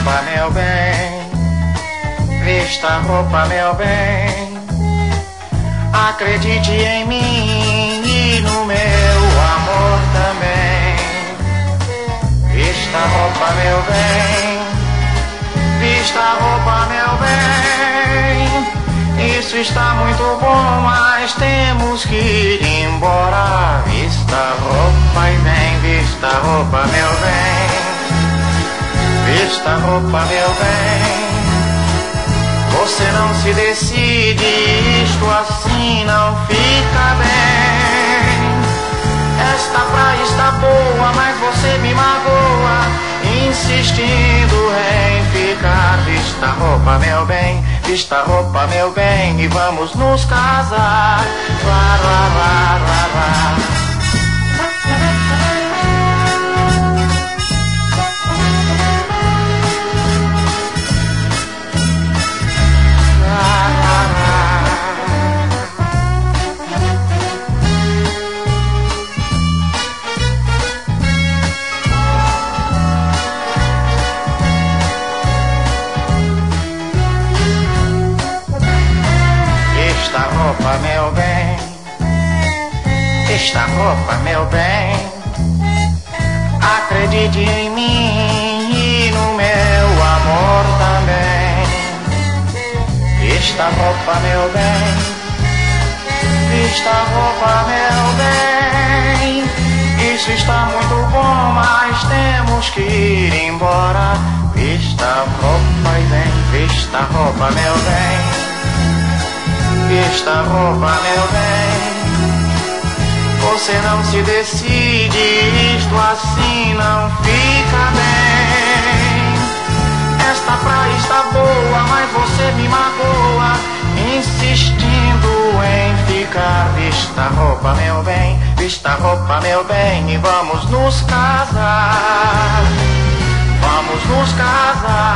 roupa, meu bem. Vista a roupa, meu bem. Acredite em mim e no meu amor também. Vista a roupa, meu bem. Vista a roupa, meu bem. Isso está muito bom, mas temos que ir embora. Vista a roupa e vem. Vista a roupa, meu bem. Vista a roupa, meu bem. Você não se decide, isto assim não fica bem. Esta praia está boa, mas você me magoa, insistindo em ficar. Vista a roupa, meu bem. Vista a roupa, meu bem, e vamos nos casar. Lá, lá, lá, lá, lá. Vista a roupa, meu bem. Vista a roupa, meu bem. Acredite em mim e no meu amor também. Vista a roupa, meu bem. Vista a roupa, meu bem. Isso está muito bom, mas temos que ir embora. Vista a roupa e vem. Vista a roupa, meu bem. Vista a roupa, meu bem. Você não se decide, isto assim não fica bem. Esta praia está boa, mas você me magoa, insistindo em ficar. Vista a roupa, meu bem. Vista a roupa, meu bem, e vamos nos casar. Vamos nos casar.